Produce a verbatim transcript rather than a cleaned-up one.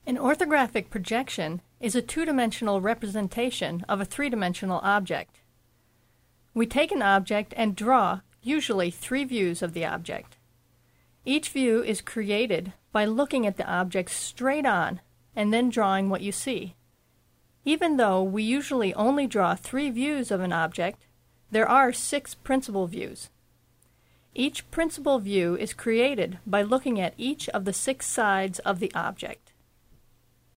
An orthographic projection is a two-dimensional representation of a three-dimensional object. We take an object and draw, usually, three views of the object. Each view is created by looking at the object straight on and then drawing what you see. Even though we usually only draw three views of an object, there are six principal views. Each principal view is created by looking at each of the six sides of the object.